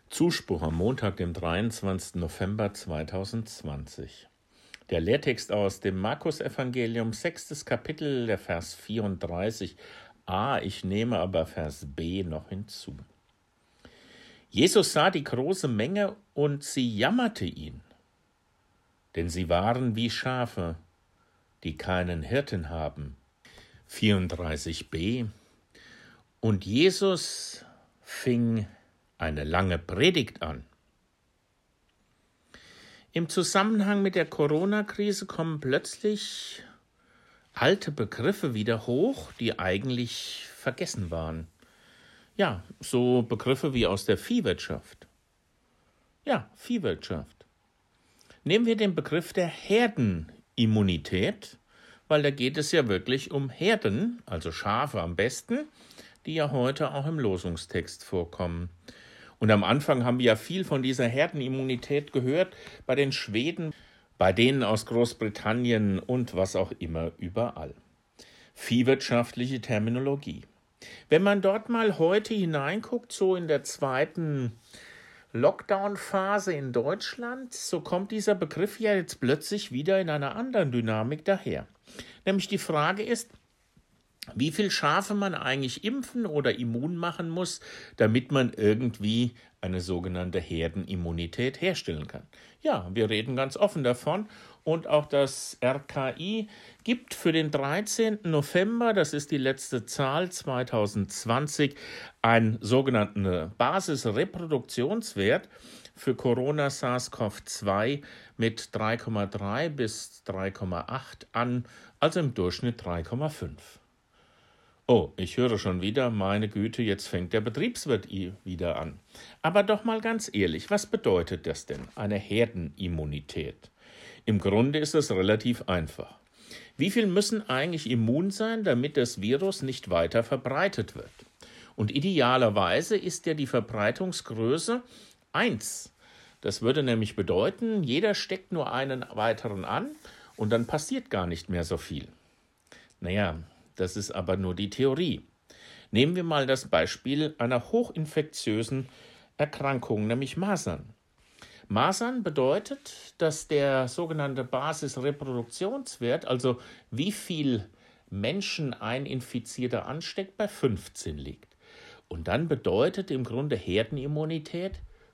Zuspruch am Montag, dem 23. November 2020. Der Lehrtext aus dem Markus-Evangelium, 6. Kapitel, der Vers 34a, ich nehme aber Vers b noch hinzu. Jesus sah die große Menge und sie jammerte ihn, denn sie waren wie Schafe, die keinen Hirten haben. 34b. Und Jesus fing eine lange Predigt an. Im Zusammenhang mit der Corona-Krise kommen plötzlich alte Begriffe wieder hoch, die eigentlich vergessen waren. Ja, so Begriffe wie aus der Viehwirtschaft. Ja, Viehwirtschaft. Nehmen wir den Begriff der Herdenimmunität, weil da geht es ja wirklich um Herden, also Schafe am besten, die ja heute auch im Losungstext vorkommen. Und am Anfang haben wir ja viel von dieser Herdenimmunität gehört, bei den Schweden, bei denen aus Großbritannien und was auch immer überall. Viehwirtschaftliche Terminologie. Wenn man dort mal heute hineinguckt, so in der zweiten Lockdown-Phase in Deutschland, so kommt dieser Begriff ja jetzt plötzlich wieder in einer anderen Dynamik daher. Nämlich die Frage ist, wie viel Schafe man eigentlich impfen oder immun machen muss, damit man irgendwie eine sogenannte Herdenimmunität herstellen kann. Ja, wir reden ganz offen davon und auch das RKI gibt für den 13. November, das ist die letzte Zahl 2020, einen sogenannten Basisreproduktionswert für Corona SARS-CoV-2 mit 3,3 bis 3,8 an, also im Durchschnitt 3,5. Oh, ich höre schon wieder, meine Güte, jetzt fängt der Betriebswirt wieder an. Aber doch mal ganz ehrlich, was bedeutet das denn, eine Herdenimmunität? Im Grunde ist es relativ einfach. Wie viel müssen eigentlich immun sein, damit das Virus nicht weiter verbreitet wird? Und idealerweise ist ja die Verbreitungsgröße 1. Das würde nämlich bedeuten, jeder steckt nur einen weiteren an und dann passiert gar nicht mehr so viel. Naja, das ist aber nur die Theorie. Nehmen wir mal das Beispiel einer hochinfektiösen Erkrankung, nämlich Masern. Masern bedeutet, dass der sogenannte Basisreproduktionswert, also wie viel Menschen ein Infizierter ansteckt, bei 15 liegt. Und dann bedeutet im Grunde Herdenimmunität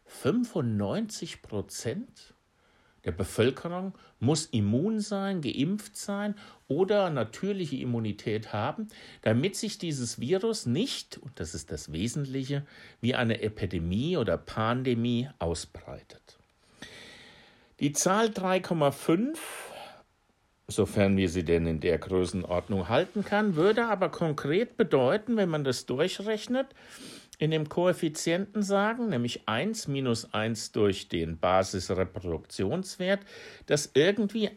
95% der Bevölkerung muss immun sein, geimpft sein oder natürliche Immunität haben, damit sich dieses Virus nicht, und das ist das Wesentliche, wie eine Epidemie oder Pandemie ausbreitet. Die Zahl 3,5, sofern wir sie denn in der Größenordnung halten kann, würde aber konkret bedeuten, wenn man das durchrechnet, in dem Koeffizienten sagen, nämlich 1 minus 1 durch den Basisreproduktionswert, dass irgendwie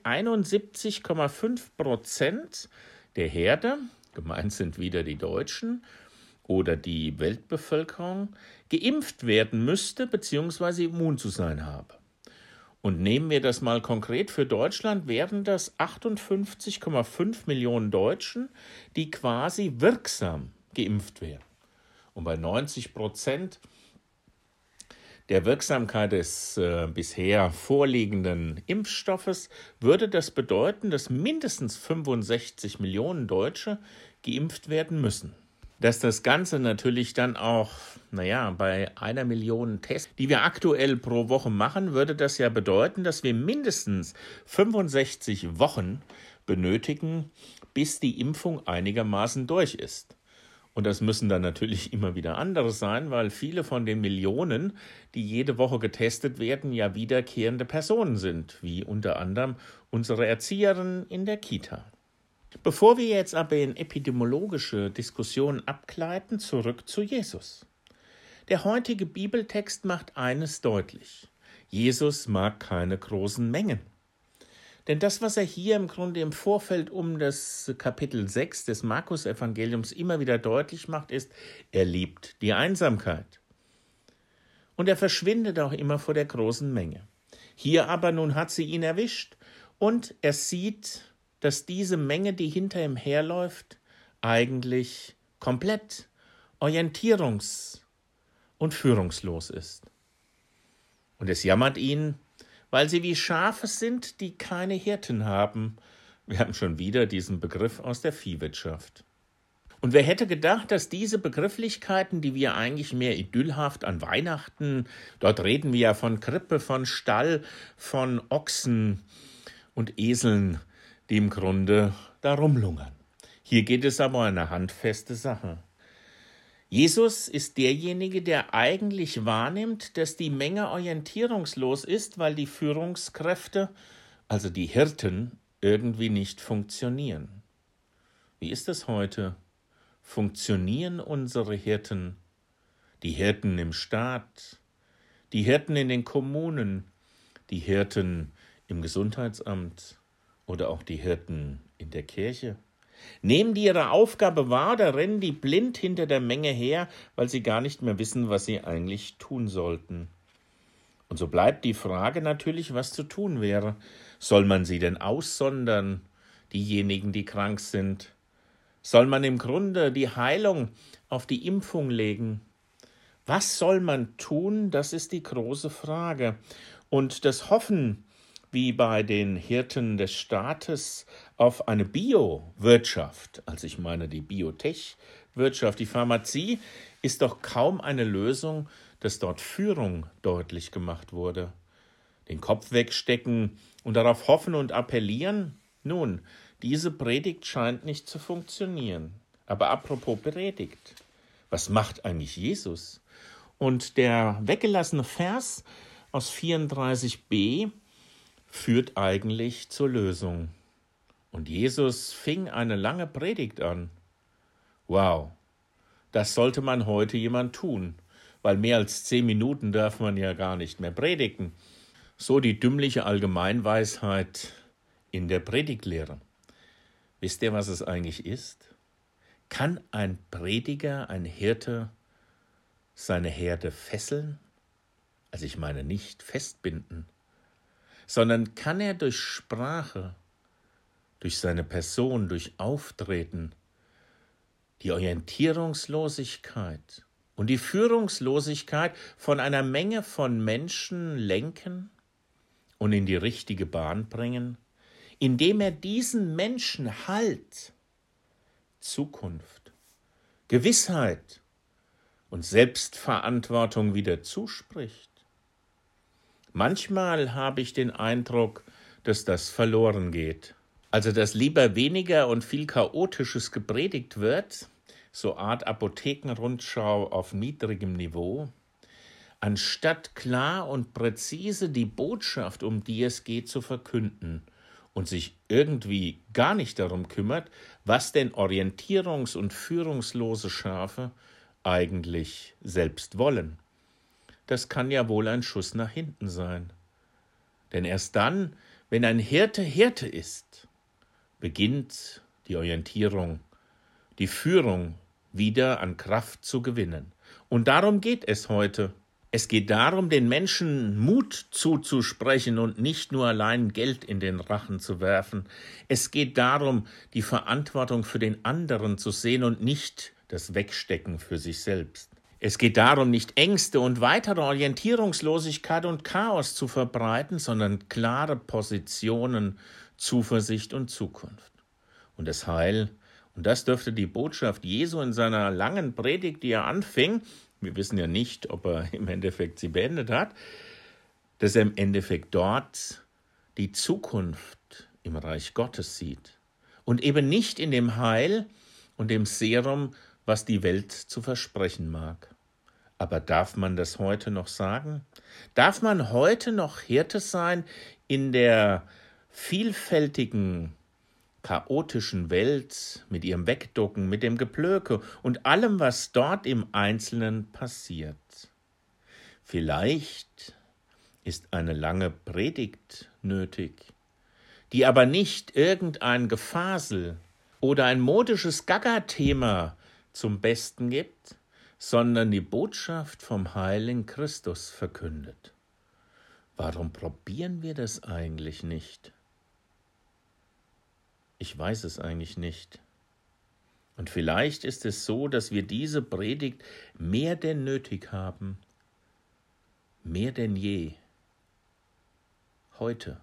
71,5% der Herde, gemeint sind wieder die Deutschen oder die Weltbevölkerung, geimpft werden müsste bzw. immun zu sein habe. Und nehmen wir das mal konkret für Deutschland, wären das 58,5 Millionen Deutschen, die quasi wirksam geimpft wären. Und bei 90% der Wirksamkeit des bisher vorliegenden Impfstoffes würde das bedeuten, dass mindestens 65 Millionen Deutsche geimpft werden müssen. Dass das Ganze natürlich dann auch, bei 1 Million Tests, die wir aktuell pro Woche machen, würde das ja bedeuten, dass wir mindestens 65 Wochen benötigen, bis die Impfung einigermaßen durch ist. Und das müssen dann natürlich immer wieder andere sein, weil viele von den Millionen, die jede Woche getestet werden, ja wiederkehrende Personen sind, wie unter anderem unsere Erzieherin in der Kita. Bevor wir jetzt aber in epidemiologische Diskussionen abgleiten, zurück zu Jesus. Der heutige Bibeltext macht eines deutlich: Jesus mag keine großen Mengen. Denn das, was er hier im Grunde im Vorfeld um das Kapitel 6 des Markus-Evangeliums immer wieder deutlich macht, ist, er liebt die Einsamkeit. Und er verschwindet auch immer vor der großen Menge. Hier aber nun hat sie ihn erwischt und er sieht, dass diese Menge, die hinter ihm herläuft, eigentlich komplett orientierungs- und führungslos ist. Und es jammert ihn, weil sie wie Schafe sind, die keine Hirten haben. Wir haben schon wieder diesen Begriff aus der Viehwirtschaft. Und wer hätte gedacht, dass diese Begrifflichkeiten, die wir eigentlich mehr idyllhaft an Weihnachten, dort reden wir ja von Krippe, von Stall, von Ochsen und Eseln, die im Grunde da rumlungern. Hier geht es aber um eine handfeste Sache. Jesus ist derjenige, der eigentlich wahrnimmt, dass die Menge orientierungslos ist, weil die Führungskräfte, also die Hirten, irgendwie nicht funktionieren. Wie ist es heute? Funktionieren unsere Hirten? Die Hirten im Staat, die Hirten in den Kommunen, die Hirten im Gesundheitsamt oder auch die Hirten in der Kirche? Nehmen die ihre Aufgabe wahr, da rennen die blind hinter der Menge her, weil sie gar nicht mehr wissen, was sie eigentlich tun sollten. Und so bleibt die Frage natürlich, was zu tun wäre. Soll man sie denn aussondern, diejenigen, die krank sind? Soll man im Grunde die Heilung auf die Impfung legen? Was soll man tun? Das ist die große Frage. Und das Hoffen, wie bei den Hirten des Staates, auf eine Biowirtschaft, also ich meine die Biotech-Wirtschaft, die Pharmazie, ist doch kaum eine Lösung, dass dort Führung deutlich gemacht wurde. Den Kopf wegstecken und darauf hoffen und appellieren? Nun, diese Predigt scheint nicht zu funktionieren. Aber apropos Predigt, was macht eigentlich Jesus? Und der weggelassene Vers aus 34b führt eigentlich zur Lösung. Und Jesus fing eine lange Predigt an. Wow, das sollte man heute jemand tun, weil mehr als 10 Minuten darf man ja gar nicht mehr predigen. So die dümmliche Allgemeinweisheit in der Predigtlehre. Wisst ihr, was es eigentlich ist? Kann ein Prediger, ein Hirte seine Herde fesseln? Also ich meine nicht festbinden, sondern kann er durch Sprache, durch seine Person, durch Auftreten, die Orientierungslosigkeit und die Führungslosigkeit von einer Menge von Menschen lenken und in die richtige Bahn bringen, indem er diesen Menschen Halt, Zukunft, Gewissheit und Selbstverantwortung wieder zuspricht. Manchmal habe ich den Eindruck, dass das verloren geht. Also dass lieber weniger und viel Chaotisches gepredigt wird, so Art Apothekenrundschau auf niedrigem Niveau, anstatt klar und präzise die Botschaft, um die es geht, zu verkünden und sich irgendwie gar nicht darum kümmert, was denn orientierungs- und führungslose Schafe eigentlich selbst wollen. Das kann ja wohl ein Schuss nach hinten sein. Denn erst dann, wenn ein Hirte Hirte ist, beginnt die Orientierung, die Führung wieder an Kraft zu gewinnen. Und darum geht es heute. Es geht darum, den Menschen Mut zuzusprechen und nicht nur allein Geld in den Rachen zu werfen. Es geht darum, die Verantwortung für den anderen zu sehen und nicht das Wegstecken für sich selbst. Es geht darum, nicht Ängste und weitere Orientierungslosigkeit und Chaos zu verbreiten, sondern klare Positionen, Zuversicht und Zukunft. Und das Heil, und das dürfte die Botschaft Jesu in seiner langen Predigt, die er anfing, wir wissen ja nicht, ob er im Endeffekt sie beendet hat, dass er im Endeffekt dort die Zukunft im Reich Gottes sieht und eben nicht in dem Heil und dem Serum, was die Welt zu versprechen mag. Aber darf man das heute noch sagen? Darf man heute noch Hirte sein in der vielfältigen, chaotischen Welt mit ihrem Wegducken, mit dem Geplöke und allem, was dort im Einzelnen passiert? Vielleicht ist eine lange Predigt nötig, die aber nicht irgendein Gefasel oder ein modisches Gaga-Thema zum Besten gibt, sondern die Botschaft vom heiligen Christus verkündet. Warum probieren wir das eigentlich nicht? Ich weiß es eigentlich nicht. Und vielleicht ist es so, dass wir diese Predigt mehr denn nötig haben, mehr denn je. heute.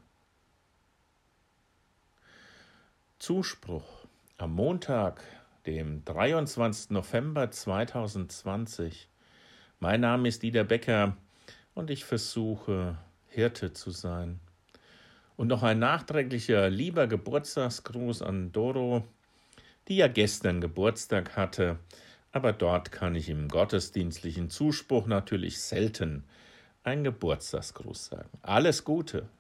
Zuspruch am Montag, dem 23. November 2020. Mein Name ist Dieter Becker und ich versuche, Hirte zu sein. Und noch ein nachträglicher lieber Geburtstagsgruß an Doro, die ja gestern Geburtstag hatte, aber dort kann ich im gottesdienstlichen Zuspruch natürlich selten einen Geburtstagsgruß sagen. Alles Gute!